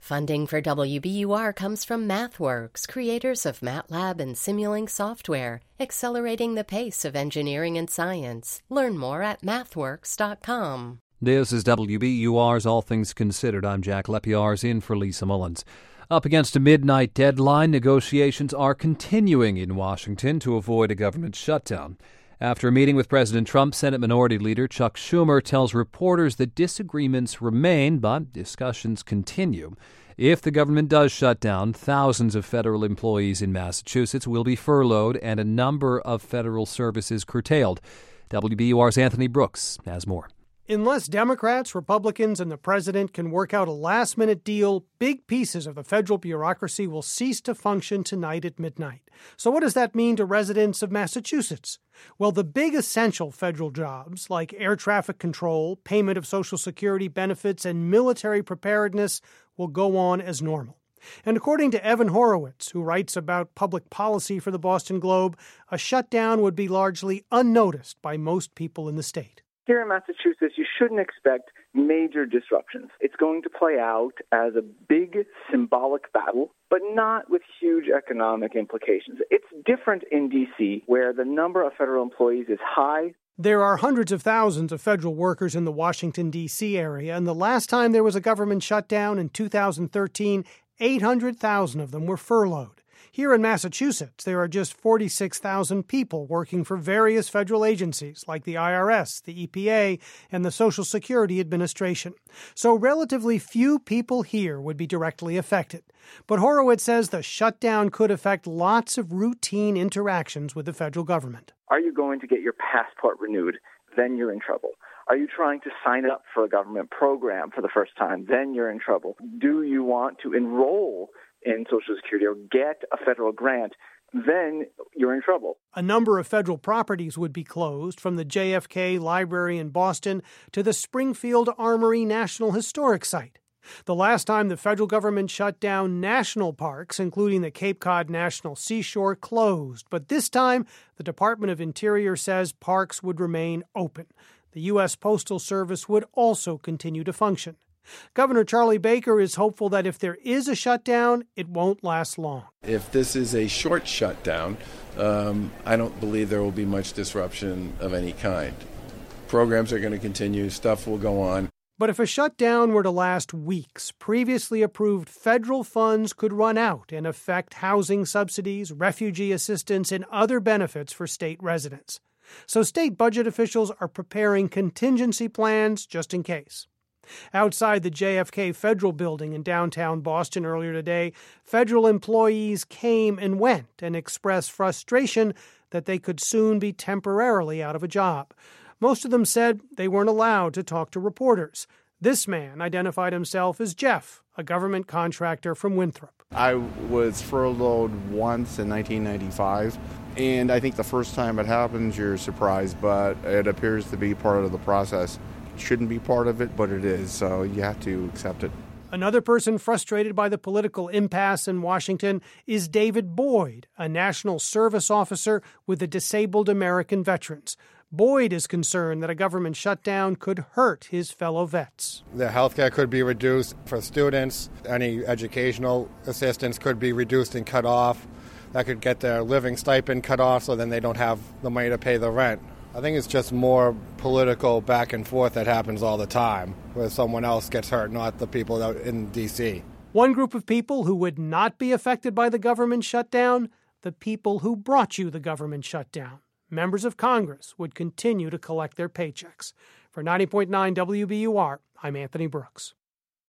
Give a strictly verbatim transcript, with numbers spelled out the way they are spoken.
Funding for W B U R comes from MathWorks, creators of MATLAB and Simulink software, accelerating the pace of engineering and science. Learn more at mathworks dot com. This is W B U R's All Things Considered. I'm Jack Lepiarz in for Lisa Mullins. Up against a midnight deadline, negotiations are continuing in Washington to avoid a government shutdown. After a meeting with President Trump, Senate Minority Leader Chuck Schumer tells reporters that disagreements remain, but discussions continue. If the government does shut down, thousands of federal employees in Massachusetts will be furloughed and a number of federal services curtailed. W B U R's Anthony Brooks has more. Unless Democrats, Republicans, and the president can work out a last-minute deal, big pieces of the federal bureaucracy will cease to function tonight at midnight. So what does that mean to residents of Massachusetts? Well, the big essential federal jobs, like air traffic control, payment of Social Security benefits, and military preparedness, will go on as normal. And according to Evan Horowitz, who writes about public policy for the Boston Globe, a shutdown would be largely unnoticed by most people in the state. Here in Massachusetts, you shouldn't expect major disruptions. It's going to play out as a big symbolic battle, but not with huge economic implications. It's different in D C, where the number of federal employees is high. There are hundreds of thousands of federal workers in the Washington, D C area, and the last time there was a government shutdown in two thousand thirteen, eight hundred thousand of them were furloughed. Here in Massachusetts, there are just forty-six thousand people working for various federal agencies like the I R S, the E P A, and the Social Security Administration. So relatively few people here would be directly affected. But Horowitz says the shutdown could affect lots of routine interactions with the federal government. Are you going to get your passport renewed? Then you're in trouble. Are you trying to sign up for a government program for the first time? Then you're in trouble. Do you want to enroll in Social Security or get a federal grant? Then you're in trouble. A number of federal properties would be closed, from the J F K Library in Boston to the Springfield Armory National Historic Site. The last time the federal government shut down, national parks, including the Cape Cod National Seashore, closed. But this time, the Department of Interior says parks would remain open. The U S Postal Service would also continue to function. Governor Charlie Baker is hopeful that if there is a shutdown, it won't last long. If this is a short shutdown, um, I don't believe there will be much disruption of any kind. Programs are going to continue, stuff will go on. But if a shutdown were to last weeks, previously approved federal funds could run out and affect housing subsidies, refugee assistance, and other benefits for state residents. So state budget officials are preparing contingency plans just in case. Outside the J F K Federal Building in downtown Boston earlier today, federal employees came and went and expressed frustration that they could soon be temporarily out of a job. Most of them said they weren't allowed to talk to reporters. This man identified himself as Jeff, a government contractor from Winthrop. I was furloughed once in nineteen ninety-five, and I think the first time it happens, you're surprised, but it appears to be part of the process. Shouldn't be part of it, but it is, so you have to accept it. Another person frustrated by the political impasse in Washington is David Boyd, a national service officer with the Disabled American Veterans. Boyd is concerned that a government shutdown could hurt his fellow vets. The health care could be reduced for students. Any educational assistance could be reduced and cut off. That could get their living stipend cut off, so then they don't have the money to pay the rent. I think it's just more political back and forth that happens all the time, where someone else gets hurt, not the people out in D C. One group of people who would not be affected by the government shutdown, the people who brought you the government shutdown. Members of Congress would continue to collect their paychecks. For ninety point nine W B U R, I'm Anthony Brooks.